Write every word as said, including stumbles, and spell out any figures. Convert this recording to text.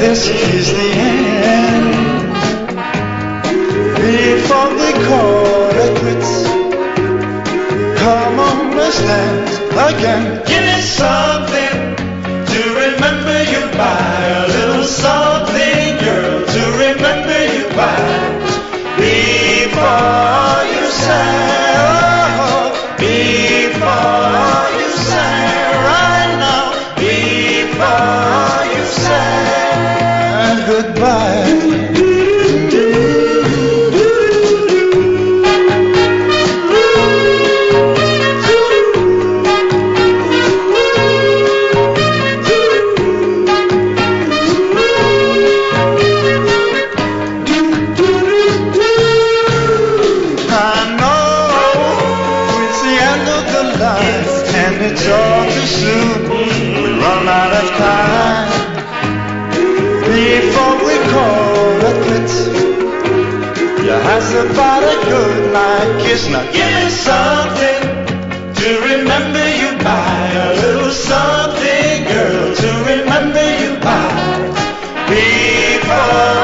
this is the end. Before we call it quits, come on, let's dance again. Give me something to remember you by, a little something, girl, to remember you by. Before you say, oh, before you say, right now, before you say goodbye. And it's all too soon, we run out of time. Before we call it quits, you asked about a good night kiss. Now give me something to remember you by, a little something, girl, to remember you by. Before